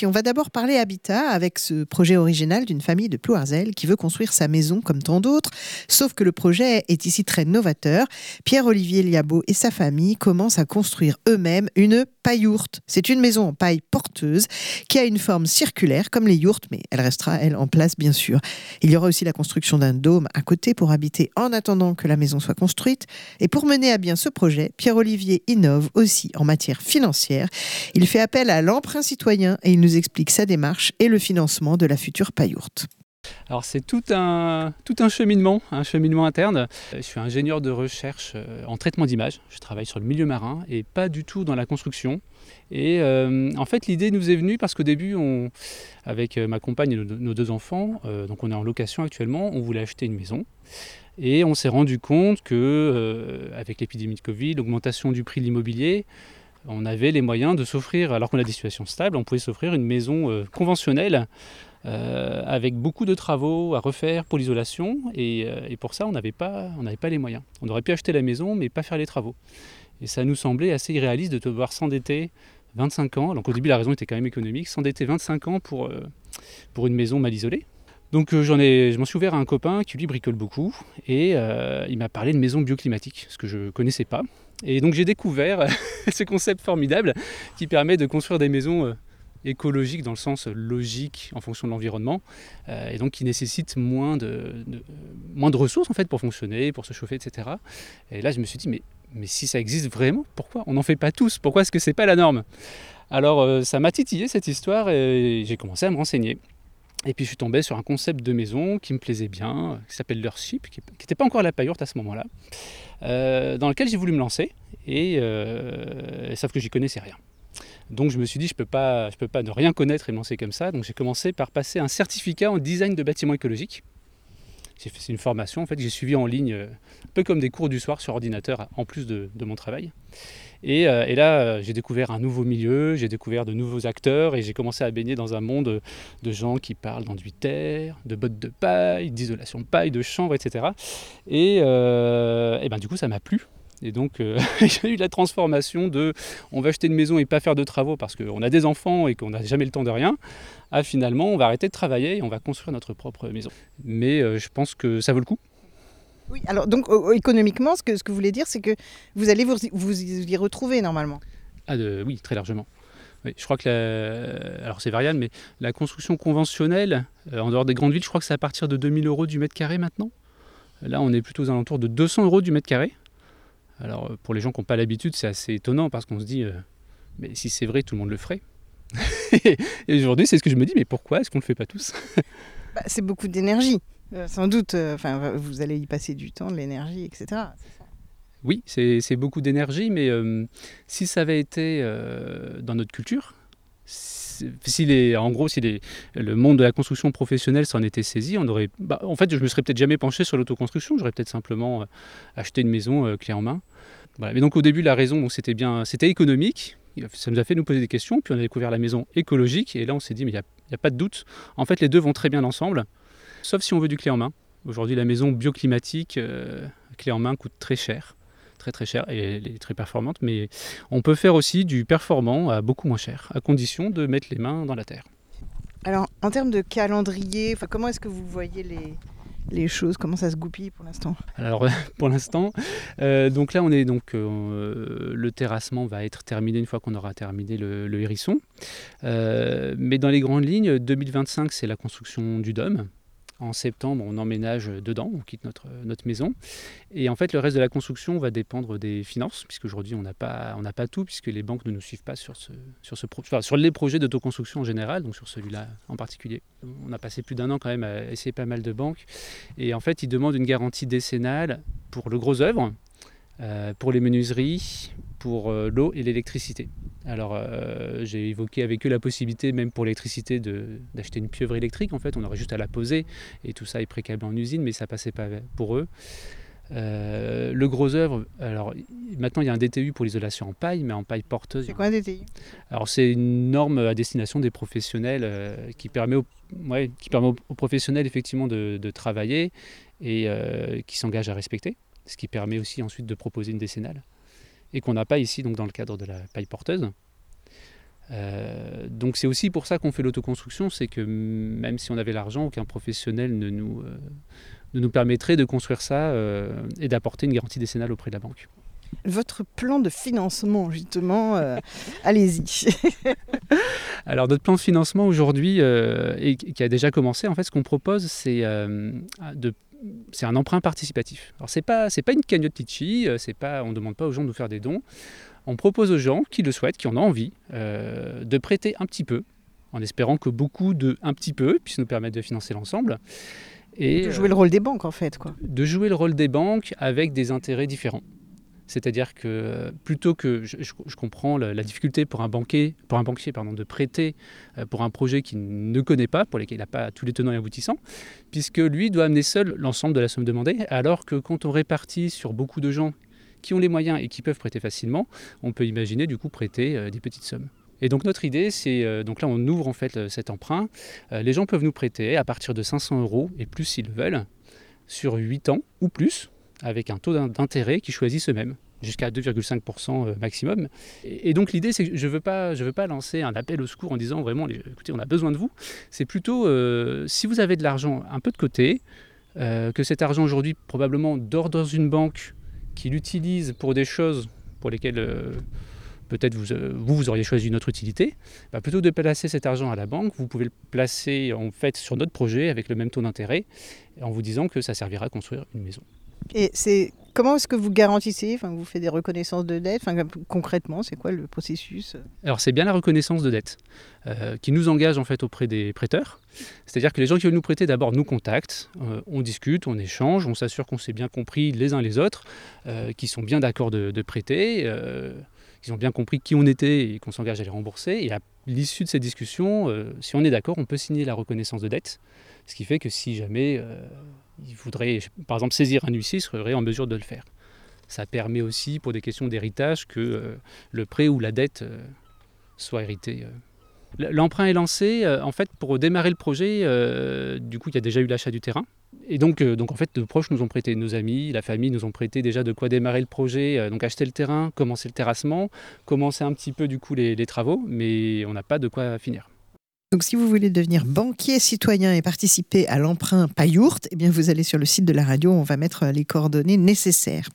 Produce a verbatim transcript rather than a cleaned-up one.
On va d'abord parler habitat avec ce projet original d'une famille de Plouarzel qui veut construire sa maison comme tant d'autres, sauf que le projet est ici très novateur. Pierre-Olivier Liabeau et sa famille commencent à construire eux-mêmes une paillourte. C'est une maison en paille porteuse qui a une forme circulaire comme les yourtes, mais elle restera, elle, en place bien sûr. Il y aura aussi la construction d'un dôme à côté pour habiter en attendant que la maison soit construite. Et pour mener à bien ce projet, Pierre-Olivier innove aussi en matière financière. Il fait appel à l'emprunt citoyen et il nous explique sa démarche et le financement de la future paillourte. Alors c'est tout un, tout un cheminement, un cheminement interne. Je suis ingénieur de recherche en traitement d'images. Je travaille sur le milieu marin et pas du tout dans la construction. Et euh, en fait l'idée nous est venue parce qu'au début, on, avec ma compagne et nos, nos deux enfants, euh, donc on est en location actuellement, on voulait acheter une maison. Et on s'est rendu compte que, euh, avec l'épidémie de Covid, l'augmentation du prix de l'immobilier, on avait les moyens de s'offrir, alors qu'on a des situations stables, on pouvait s'offrir une maison euh, conventionnelle euh, avec beaucoup de travaux à refaire pour l'isolation. Et, euh, et pour ça, on n'avait pas, on n'avait pas les moyens. On aurait pu acheter la maison, mais pas faire les travaux. Et ça nous semblait assez irréaliste de devoir s'endetter vingt-cinq ans. Donc au début, la raison était quand même économique, s'endetter vingt-cinq ans pour, euh, pour une maison mal isolée. Donc euh, j'en ai, je m'en suis ouvert à un copain qui lui bricole beaucoup et euh, il m'a parlé de maison bioclimatique, ce que je ne connaissais pas. Et donc j'ai découvert ce concept formidable qui permet de construire des maisons euh, écologiques dans le sens logique en fonction de l'environnement euh, et donc qui nécessitent moins de, de, moins de ressources en fait pour fonctionner, pour se chauffer, et cetera. Et là je me suis dit mais, mais si ça existe vraiment, pourquoi on n'en fait pas tous? Pourquoi est-ce que c'est pas la norme? Alors euh, ça m'a titillé cette histoire et j'ai commencé à me renseigner. Et puis je suis tombé sur un concept de maison qui me plaisait bien, qui s'appelle l'Earthship, qui n'était pas encore la paillourte à ce moment-là, euh, dans lequel j'ai voulu me lancer, et euh, sauf que j'y connaissais rien. Donc je me suis dit, je ne peux pas, je peux pas ne rien connaître et me lancer comme ça. Donc j'ai commencé par passer un certificat en design de bâtiments écologiques. J'ai fait, c'est une formation en fait, que j'ai suivie en ligne, un peu comme des cours du soir sur ordinateur, en plus de, de mon travail. Et, euh, et là, euh, j'ai découvert un nouveau milieu, j'ai découvert de nouveaux acteurs et j'ai commencé à baigner dans un monde de gens qui parlent d'enduit terre, de bottes de paille, d'isolation de paille, de chanvre, et cetera. Et, euh, et ben, du coup, ça m'a plu. Et donc, euh, j'ai eu la transformation de on va acheter une maison et pas faire de travaux parce qu'on a des enfants et qu'on n'a jamais le temps de rien, à finalement, on va arrêter de travailler et on va construire notre propre maison. Mais euh, je pense que ça vaut le coup. Oui, alors donc euh, économiquement, ce que, ce que vous voulez dire, c'est que vous allez vous, vous y retrouver normalement. Ah de, oui, très largement. Oui, je crois que la, alors c'est variable, mais la construction conventionnelle, euh, en dehors des grandes villes, je crois que c'est à partir de deux mille euros du mètre carré maintenant. Là, on est plutôt aux alentours de deux cents euros du mètre carré. Alors pour les gens qui n'ont pas l'habitude, c'est assez étonnant parce qu'on se dit, euh, mais si c'est vrai, tout le monde le ferait. Et aujourd'hui, c'est ce que je me dis, mais pourquoi est-ce qu'on ne le fait pas tous? Bah, c'est beaucoup d'énergie, euh, sans doute. Euh, enfin, vous allez y passer du temps, de l'énergie, et cetera. C'est ça. Oui, c'est, c'est beaucoup d'énergie, mais euh, si ça avait été euh, dans notre culture, si, si les, en gros, si les, le monde de la construction professionnelle s'en était saisi, on aurait, bah, en fait, je me serais peut-être jamais penché sur l'autoconstruction. J'aurais peut-être simplement euh, acheté une maison euh, clé en main. Voilà. Mais donc au début, la raison, donc, c'était bien, c'était économique. Ça nous a fait nous poser des questions, puis on a découvert la maison écologique, et là on s'est dit, mais il n'y a, a pas de doute. En fait, les deux vont très bien ensemble, sauf si on veut du clé en main. Aujourd'hui, la maison bioclimatique, euh, clé en main, coûte très cher. Très très cher et elle est très performante, mais on peut faire aussi du performant à beaucoup moins cher, à condition de mettre les mains dans la terre. Alors, en termes de calendrier, comment est-ce que vous voyez les, les choses? Comment ça se goupille pour l'instant? Alors, pour l'instant, euh, donc là, on est donc euh, le terrassement va être terminé une fois qu'on aura terminé le, le hérisson. Euh, mais dans les grandes lignes, deux mille vingt-cinq, c'est la construction du dôme. En septembre, on emménage dedans, on quitte notre, notre maison. Et en fait, le reste de la construction va dépendre des finances, puisqu'aujourd'hui, on n'a pas, on n'a pas tout, puisque les banques ne nous suivent pas sur, ce, sur, ce pro, enfin, sur les projets d'autoconstruction en général, donc sur celui-là en particulier. On a passé plus d'un an quand même à essayer pas mal de banques. Et en fait, ils demandent une garantie décennale pour le gros œuvre, euh, pour les menuiseries, pour euh, l'eau et l'électricité. Alors euh, j'ai évoqué avec eux la possibilité, même pour l'électricité, de, d'acheter une pieuvre électrique. En fait, on aurait juste à la poser et tout ça est précablé en usine, mais ça passait pas pour eux. Euh, le gros œuvre, alors maintenant il y a un D T U pour l'isolation en paille, mais en paille porteuse. C'est quoi un D T U? Alors c'est une norme à destination des professionnels euh, qui permet aux, ouais, qui permet aux, aux professionnels effectivement de, de travailler et euh, qui s'engagent à respecter, ce qui permet aussi ensuite de proposer une décennale, et qu'on n'a pas ici donc dans le cadre de la paille porteuse. Euh, donc c'est aussi pour ça qu'on fait l'autoconstruction, c'est que même si on avait l'argent, aucun professionnel ne nous, euh, ne nous permettrait de construire ça euh, et d'apporter une garantie décennale auprès de la banque. Votre plan de financement, justement, euh, allez-y. Alors notre plan de financement aujourd'hui, euh, et qui a déjà commencé, en fait ce qu'on propose c'est, euh, de, c'est un emprunt participatif. Alors c'est pas, c'est pas une cagnotte Litchi, c'est pas, on ne demande pas aux gens de nous faire des dons. On propose aux gens qui le souhaitent, qui en ont envie, euh, de prêter un petit peu, en espérant que beaucoup de un petit peu puissent nous permettre de financer l'ensemble. Et de jouer le rôle des banques en fait, quoi. De jouer le rôle des banques avec des intérêts différents. C'est-à-dire que plutôt que, je, je comprends la, la difficulté pour un banquier, pour un banquier pardon, de prêter pour un projet qu'il ne connaît pas, pour lequel il n'a pas tous les tenants et aboutissants, puisque lui doit amener seul l'ensemble de la somme demandée, alors que quand on répartit sur beaucoup de gens qui ont les moyens et qui peuvent prêter facilement, on peut imaginer du coup prêter euh, des petites sommes. Et donc notre idée, c'est, euh, donc là on ouvre en fait cet emprunt, euh, les gens peuvent nous prêter à partir de cinq cents euros et plus s'ils veulent, sur huit ans ou plus, avec un taux d'intérêt qu'ils choisissent eux-mêmes, jusqu'à deux virgule cinq pour cent maximum. Et donc l'idée, c'est que je ne veux pas, je veux pas lancer un appel au secours en disant vraiment, écoutez, on a besoin de vous. C'est plutôt, euh, si vous avez de l'argent un peu de côté, euh, que cet argent aujourd'hui probablement dort dans une banque qui l'utilise pour des choses pour lesquelles euh, peut-être vous, euh, vous, vous auriez choisi une autre utilité, bah, plutôt que de placer cet argent à la banque, vous pouvez le placer en fait sur notre projet avec le même taux d'intérêt, en vous disant que ça servira à construire une maison. Et c'est, comment est-ce que vous garantissez, enfin, vous faites des reconnaissances de dette, enfin, concrètement, c'est quoi le processus ? Alors c'est bien la reconnaissance de dette euh, qui nous engage en fait auprès des prêteurs. C'est-à-dire que les gens qui veulent nous prêter d'abord nous contactent, euh, on discute, on échange, on s'assure qu'on s'est bien compris les uns les autres, euh, qu'ils sont bien d'accord de, de prêter, euh, qu'ils ont bien compris qui on était et qu'on s'engage à les rembourser. Et à l'issue de ces discussions, euh, si on est d'accord, on peut signer la reconnaissance de dette. Ce qui fait que si jamais euh, il voudrait, par exemple, saisir un huissier, il serait en mesure de le faire. Ça permet aussi, pour des questions d'héritage, que euh, le prêt ou la dette euh, soit hérité. Euh. L'emprunt est lancé, euh, en fait, pour démarrer le projet, euh, du coup, il y a déjà eu l'achat du terrain. Et donc, euh, donc, en fait, nos proches nous ont prêté, nos amis, la famille nous ont prêté déjà de quoi démarrer le projet, euh, donc acheter le terrain, commencer le terrassement, commencer un petit peu, du coup, les, les travaux, mais on n'a pas de quoi finir. Donc, si vous voulez devenir banquier citoyen et participer à l'emprunt Payourt, eh bien, vous allez sur le site de la radio, on va mettre les coordonnées nécessaires.